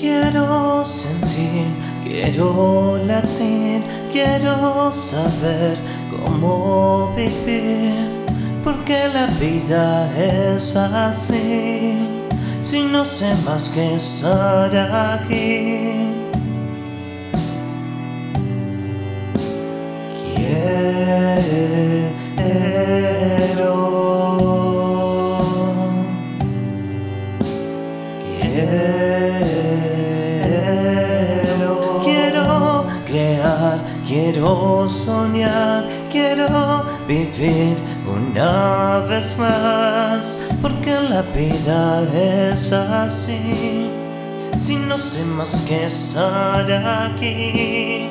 Quiero sentir, quiero latir, quiero saber cómo vivir, porque la vida es así, si no sé más que estar aquí. Quiero crear, quiero soñar, quiero vivir una vez más, porque la vida es así, si no sé más que estar aquí.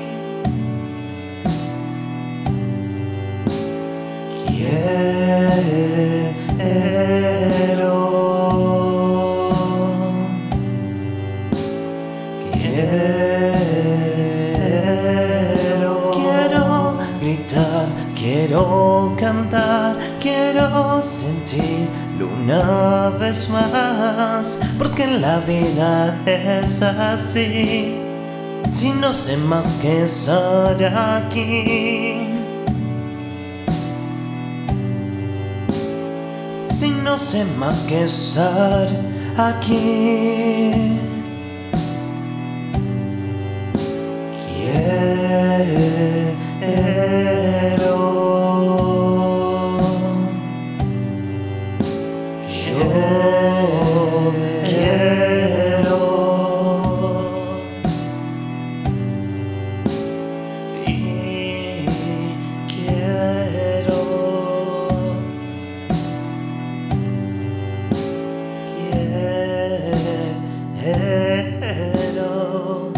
Quiero gritar, quiero cantar, quiero sentirlo una vez más, porque la vida es así, si no sé más que estar aquí. Si no sé más que estar aquí. Quiero, sí, quiero. Quiero